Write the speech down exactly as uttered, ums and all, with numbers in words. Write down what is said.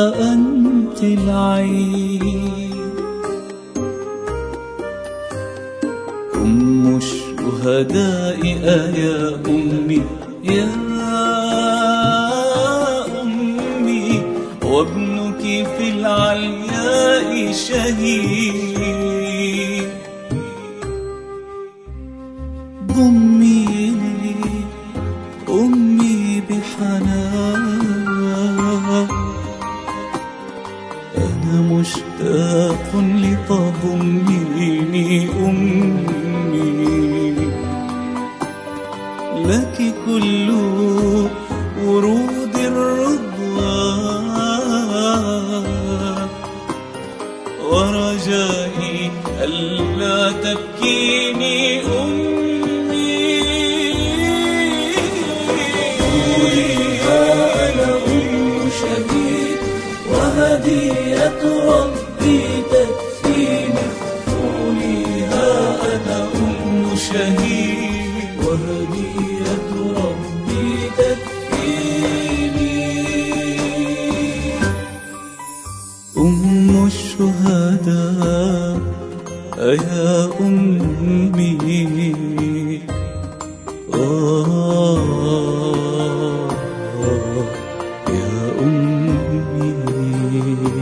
أنت العين. أم الشهداء يا أمي يا أمي، وابنك في العلياء شهيد. ضميني أمي بحنان، أنا مشتاق لتضميني أمي، لك كل ورود الرضوان، ورجائي ألا تبكيني أمي. قوليها أنا أم شهيد وهدية ربي تكفيني، قوليها أنا أم شهيد وهدية ربي تكفيني. أم الشهداء يا أمي آه يا أمي.